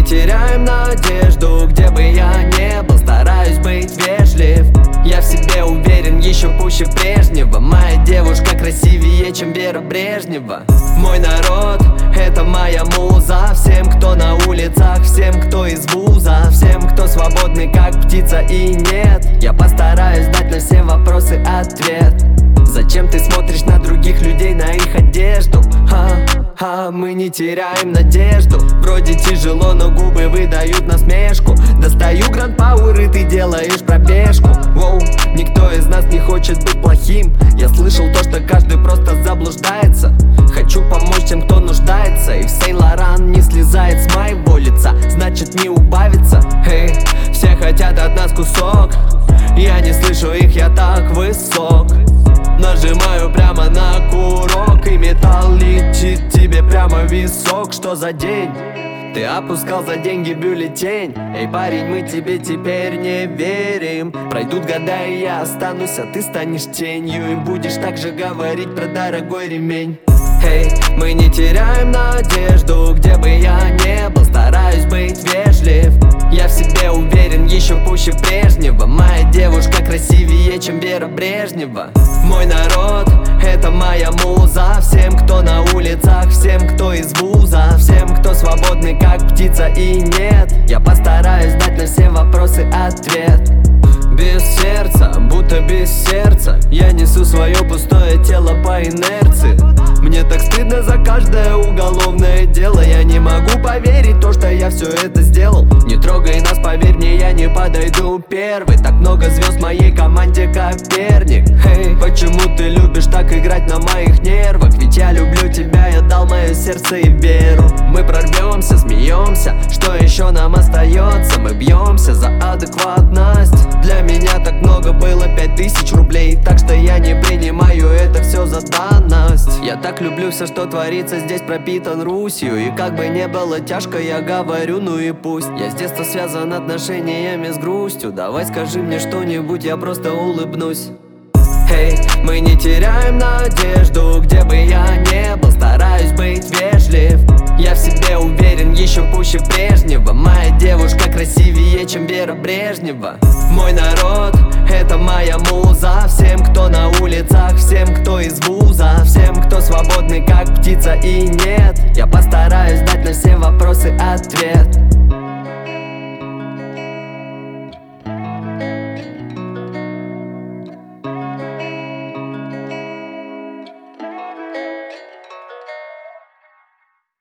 теряем надежду, где бы я не был, стараюсь быть вежлив. Я в себе уверен еще пуще прежнего. Моя девушка красивее, чем Вера Брежнева. Мой народ — это моя муза. Всем, кто на улицах, всем, кто из вуза, всем, кто свободный, как птица и нет, я постараюсь дать на все вопросы ответ. Зачем ты смотришь на других людей, на их одежду? Мы не теряем надежду. Вроде тяжело, но губы выдают насмешку. Достаю гранд пауэр, и ты делаешь пробежку. Воу, никто из нас не хочет быть плохим. Я слышал то, что каждый просто заблуждается. Хочу помочь тем, кто нуждается. И в Сен-Лоран не слезает с моего лица, значит не убавится. Эй, все хотят от нас кусок. Я не слышу их, я так высок. Нажимаю прямо на курок, и металл летит тебе прямо в висок. Что за день? Ты опускал за деньги бюллетень. Эй, парень, мы тебе теперь не верим. Пройдут года, и я останусь, а ты станешь тенью. И будешь так же говорить про дорогой ремень. Эй, мы не теряем надежду, где бы я не был, стараюсь быть вежлив. Я в себе уверен еще пуще прежнего. Моя девушка красивее, чем Вера Брежнева. Мой народ — это моя муза. Всем, кто на улицах, всем, кто из вуза, всем, кто свободный, как птица и нет, я постараюсь дать на все вопросы ответ. Без сердца, будто без сердца, я несу свое пустое тело по инерции. Мне так стыдно за каждое уголовное дело. Я не могу поверить в то, что я все это сделал. Не трогай нас, поверь мне, я не подойду первый. Так много звезд в моей команде, Коперник. Эй, почему ты любишь так играть на моих нервах? Ведь я люблю тебя, я дал мое сердце и веру. Мы прорвемся, смеемся, что еще нам остается? Мы бьемся за адекватность. Для меня так много было 5000 рублей, так что я не принимаю это все за данность. Я так люблю все, что творится здесь, пропитан Русью. И как бы не было тяжко, я говорю, ну и пусть. Я с детства связан отношениями с грустью. Давай скажи мне что-нибудь, я просто улыбнусь. Эй, мы не теряем надежду, где бы я не был, стараюсь быть вежлив. Я в себе уверен еще пуще прежнего. Моя девушка красивее, чем Вера Брежнева. Мой народ — это моя муза. Всем, кто на улицах, всем, кто из вуза, всем, кто свободный, как птица и нет, я постараюсь дать на все вопросы ответ.